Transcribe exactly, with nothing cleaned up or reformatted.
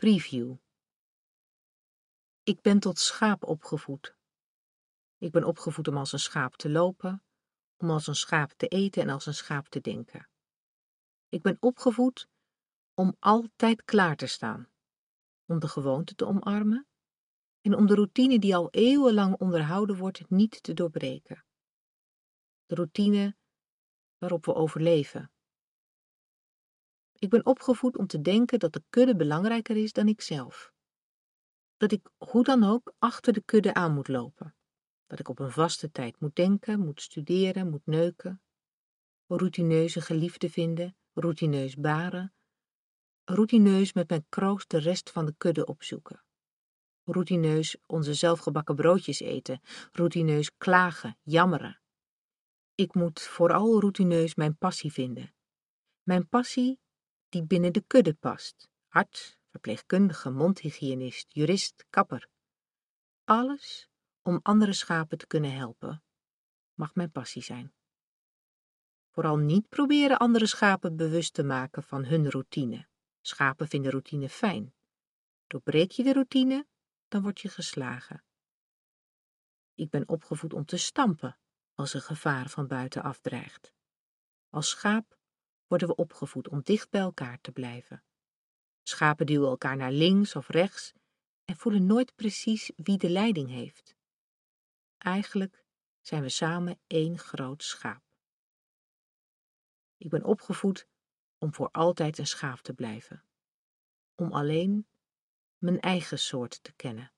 Preview. Ik ben tot schaap opgevoed. Ik ben opgevoed om als een schaap te lopen, om als een schaap te eten en als een schaap te denken. Ik ben opgevoed om altijd klaar te staan, om de gewoonte te omarmen en om de routine die al eeuwenlang onderhouden wordt niet te doorbreken. De routine waarop we overleven. Ik ben opgevoed om te denken dat de kudde belangrijker is dan ikzelf. Dat ik hoe dan ook achter de kudde aan moet lopen. Dat ik op een vaste tijd moet denken, moet studeren, moet neuken. Routineus een geliefde vinden, routineus baren. Routineus met mijn kroost de rest van de kudde opzoeken. Routineus onze zelfgebakken broodjes eten, routineus klagen, jammeren. Ik moet vooral routineus mijn passie vinden. Mijn passie die binnen de kudde past. Arts, verpleegkundige, mondhygiënist, jurist, kapper. Alles om andere schapen te kunnen helpen, mag mijn passie zijn. Vooral niet proberen andere schapen bewust te maken van hun routine. Schapen vinden routine fijn. Doorbreek je de routine, dan word je geslagen. Ik ben opgevoed om te stampen als een gevaar van buitenaf dreigt. Als schaap worden we opgevoed om dicht bij elkaar te blijven. Schapen duwen elkaar naar links of rechts en voelen nooit precies wie de leiding heeft. Eigenlijk zijn we samen één groot schaap. Ik ben opgevoed om voor altijd een schaap te blijven. Om alleen mijn eigen soort te kennen.